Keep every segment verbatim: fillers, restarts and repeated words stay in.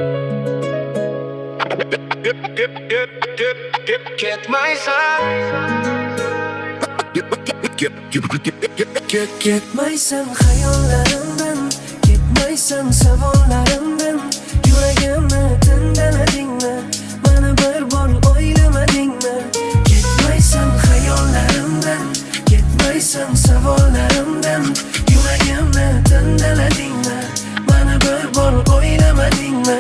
Ketmaysan hayollarimdan, ketmaysan savollarimdan. Yuragimni tindaladingmi, mana bir bor o'ylamadingmi? Ketmaysan hayollarimdan, ketmaysan savollarimdan. Yuragimni tindaladingmi, mana bir bor o'ylamadingmi?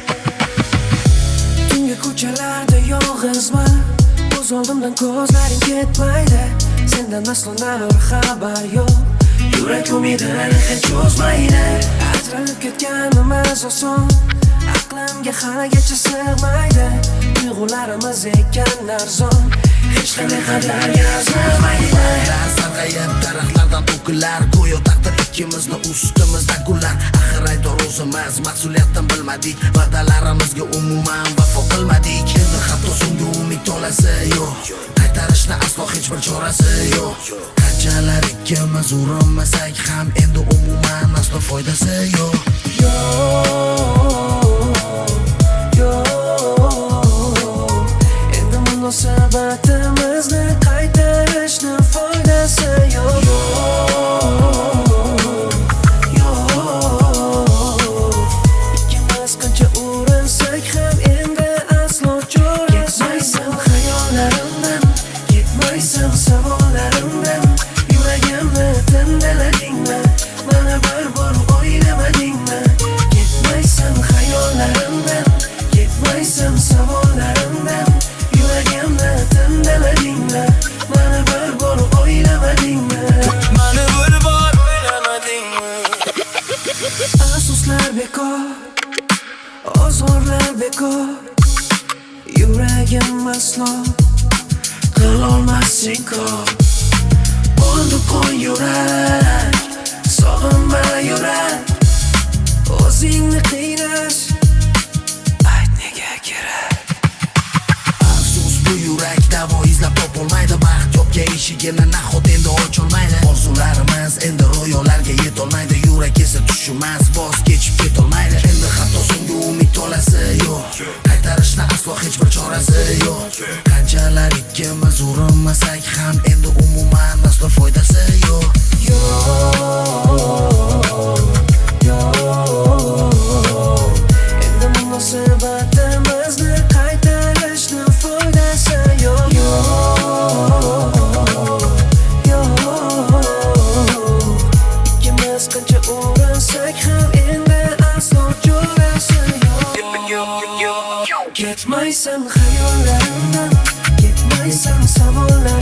Tungi ko'chalarda yolg'izman, ko'z oldimdan ko'zlaring ketmaydi. Sendan aslo bir xabar yo'q. Yurak umidini hech cho'zmaydi. Ajralib ketganimiz oson, aqlimga haligacha sig'maydi. Tuyg'ularimiz ekan arzon, hech qanday qadrlarga arzimaydi. Sarg'ayib daraxtlardan to'kilar, go'yo taqdir ikkimizni ustimizda gullar. Axir aydor o'zimiz mas'uliyatdan bilmadik, va'dalarimizga umuman vafo qilmadik. Endi hatto so'nggi umid tolasi yo'q, qaytarishni aslo hech bir chorasi yo'q. Qanchalar ikkimiz urinmasak ham endi umuman aslo foydasi yo'q. Endi munosabatimizni qaytarishni foydasi yo'q. Ikkimiz qancha urinsak ham endi aslo chorasi. Ketmaysan hayollarimdan, ketmaysan savollarimdan. Yuragimni tindaladingmi, mana bir bor o'ylamadingmi? Ketmaysan hayollarimdan, ketmaysan savollarimdan. Yuragimni tindaladingmi, mana bir bor o'ylamadingmi? Mana bir bor o'ylamadingmi? Afsuslar bekor, ozorlar bekor. Yuragim aslo qilolmas inkor. Bo'ldi qo'y yurak, sog'inma yurak. O'zingni qiynash, ayt nega kerak? Afsus bu yurak davo izlab topolmaydi. Baxt yopga eshigini nahot endi ocholmaydi. Orzularimiz endi ro'yolarga yetolmaydi. Yurak esa tushmas, voz kechib ketolmaydi. Endi hatto so'nggi umid tolasi yo'q, qaytarishni aslo hech bir chorasi yo'q. Qanchalar ikkimiz urinmasak ham endi umuman aslo foydasi yo'q. Endi munosabatimizni qaytarishni foydasi yo'q. Ikkimiz qancha urinsak ham endi aslo chorasi yo'q. Ketmaysan hayollarimdan, ketmaysan savollarimdan.